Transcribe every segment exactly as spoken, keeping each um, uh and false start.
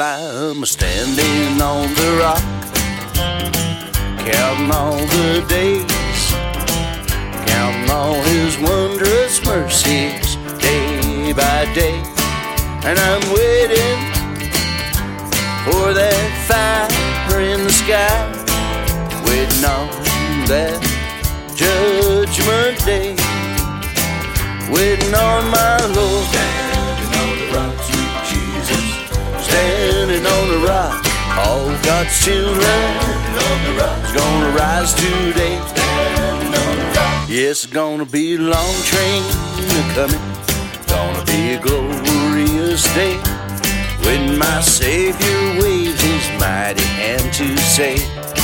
I'm standing on the rock, counting all the days, counting all His wondrous mercies day by day. And I'm waiting for that fire in the sky, waiting on that judgment day, waiting on my Lord. Standing on the rock, sweet Jesus, standing on the rock. All God's children is gonna rise today. Yes, it's gonna be a long train coming, gonna be a glorious day, when my Savior waves His mighty hand to say,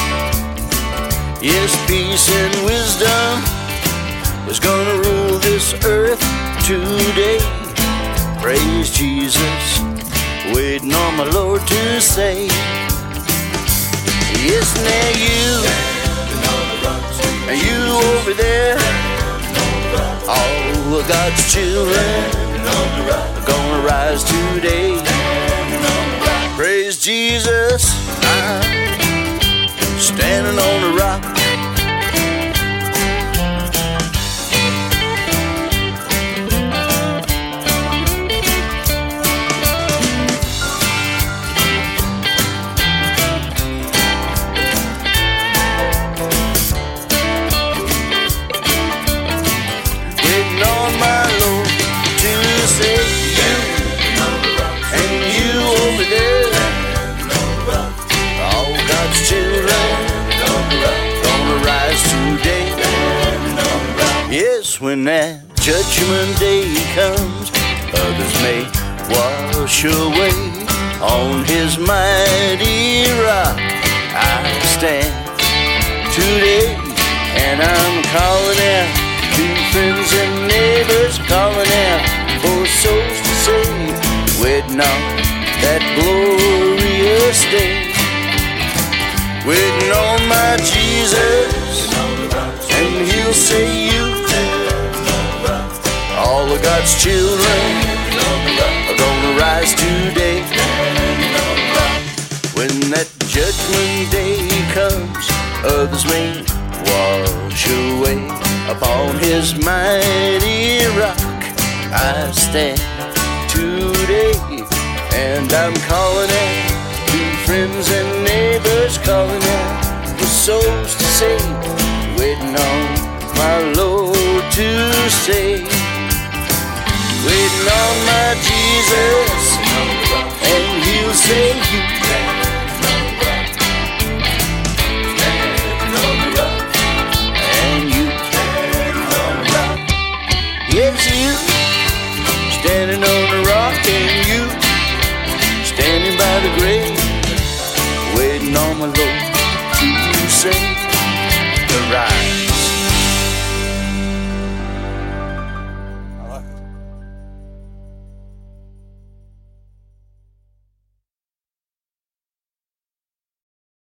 yes, peace and wisdom is gonna rule this earth today. Praise Jesus, waiting on my Lord to say, yes, now you, and you over there, all of God's children are gonna rise today. Praise Jesus, I'm standing on the rock. Waiting on my Lord to say, you and you over there, all God's children gonna rise today. Yes, when that judgment day comes, others may wash away. On His mighty rock I stand today, and I'm calling out to friends and neighbors, calling out for souls to save, waiting on that glorious day, waiting on my Jesus, and He'll say, you, all of God's children are gonna rise today. When that judgment day comes, others may wash away. Upon His mighty rock I stand today, and I'm calling out to friends and neighbors, calling out for souls to save, waiting on my Lord to say,